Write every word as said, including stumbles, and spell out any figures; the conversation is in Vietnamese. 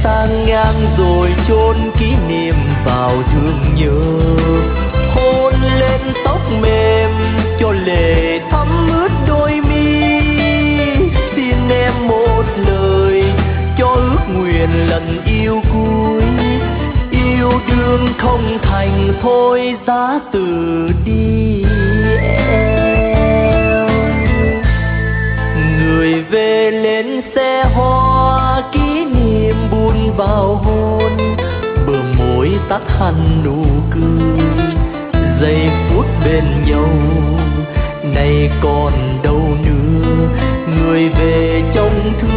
sang ngang rồi chôn kỷ niệm vào thương nhớ. Hôn lên tóc mềm cho lệ thấm ướt đôi mi. Xin em một lời cho ước nguyện lần yêu cuối. Yêu đương không thành thôi giá từ đi em. Người về lên xe hoa kỷ niệm buồn vào hôn. Bờ môi tắt hẳn nụ cười giây phút bên nhau. Này còn đâu nữa người về trong thương